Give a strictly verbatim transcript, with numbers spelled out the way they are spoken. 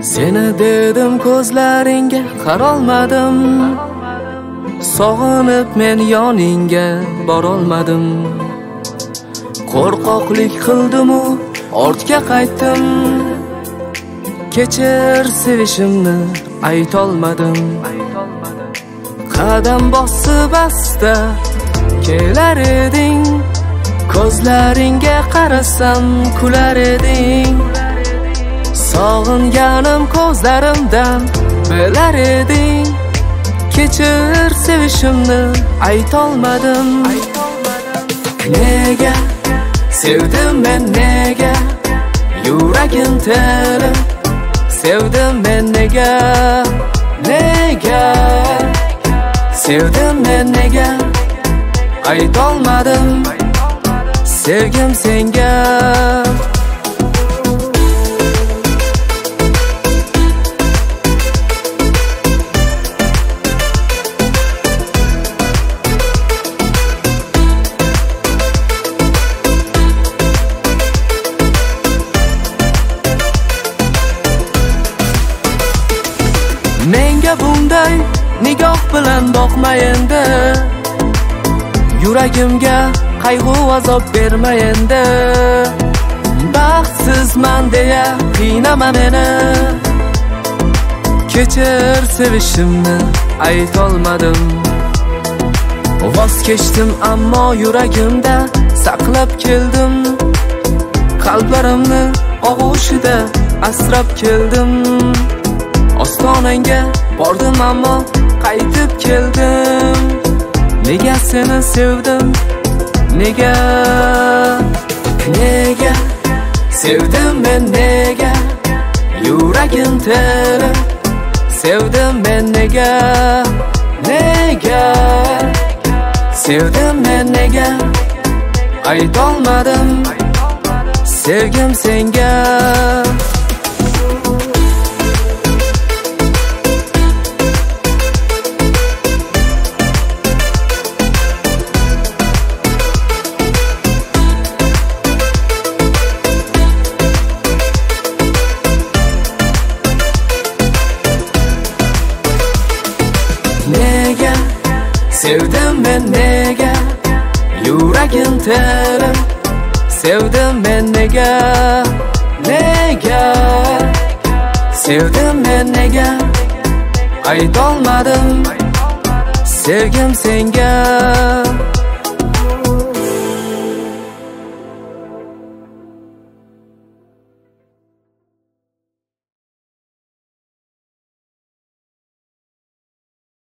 Seni dedim ko'zlaringga qarolmadim, sog'inib men yoningga borolmadim. Qo'rqoqlik qildim-u ortga qaytdim, kechir sevishimni aytolmadim. Qadam bosib asta kelar eding, ko'zlaringga qarasam kular eding. Sog'inganim ko'zlarimdan bilar eding, kechir sevishimni aytolmadim. Nega sevdim men, nega yuragim telib sevdim men, nega nega sevdim men, nega aytolmadim sevgim senga. Menga bunday nigoh bilan boqma endi, yuragimga qayg'u azob berma endi. Baxtsizman deya qiynama meni, kechir sevishimni aytolmadim. Voz kechdim ammo yuragimda saqlab keldim, qalblarimni og'ushida asrab keldim. Ostonangga bordim ammo qaytib keldim. Nega seni sevdim, nega nega sevdim men, nega yuragim telib sevdim men, nega nega sevdim men, nega aytolmadim sevgim senga. Nega sevdim men, nega yuragim telib sevdim men, nega nega sevdim men, nega aytolmadim sevgim senga.